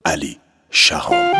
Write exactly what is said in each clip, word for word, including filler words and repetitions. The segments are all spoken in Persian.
علی شهام.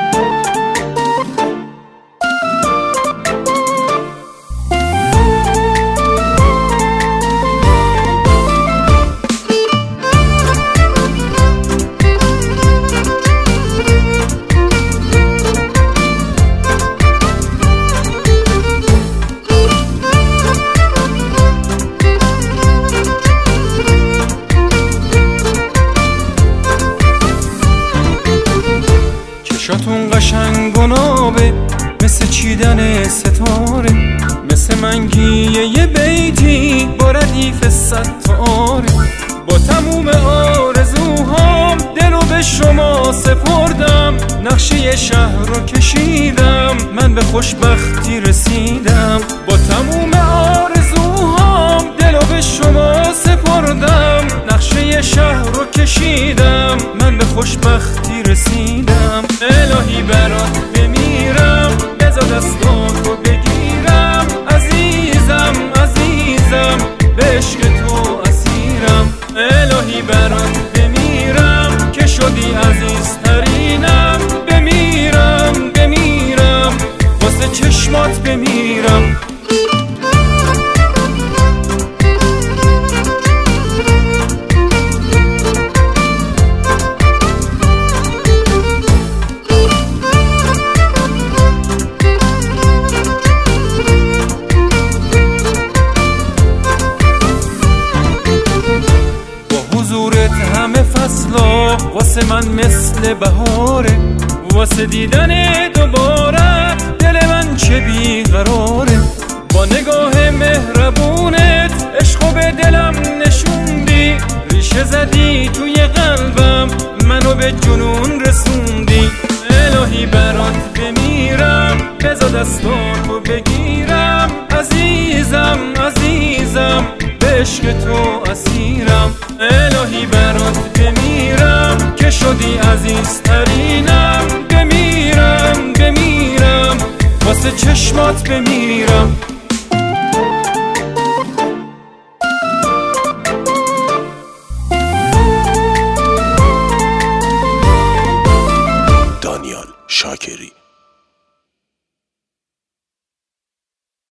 چشاتون قشنگ و نابه، مثل چیدن ستاره، مثل منگی یه بیتی با ردیف ستاره. با تموم آرزوهام دلو به شما سپردم، نقشه شهر رو کشیدم، من به خوشبختی رسیدم. با تموم آرزوهام دلو به شما سپردم، نقشه شهر رو کشیدم، من به خوشبختی رسیدم. الهی برات بمیرم، بذار دستاتو بگیرم، عزیزم عزیزم به عشق تو اسیرم. الهی برات بمیرم که شدی عزیزترینم، بمیرم بمیرم واسه چشمات بمیرم. همه فصلا واسه من مثل بهاره، واسه دیدن دوبارت دل من چه بیقراره. با نگاه مهربونت عشقو به دلم نشوندی، ریشه زدی توی قلبم، منو به جنون رسوندی. الهی برات بمیرم، بذار دستاتو بگیرم، عزیزم عزیزم به عشق تو اسیرم. الهی برات بمیرم که شدی عزیزترینم، بمیرم بمیرم واسه چشمات بمیرم. دانیال شاکری.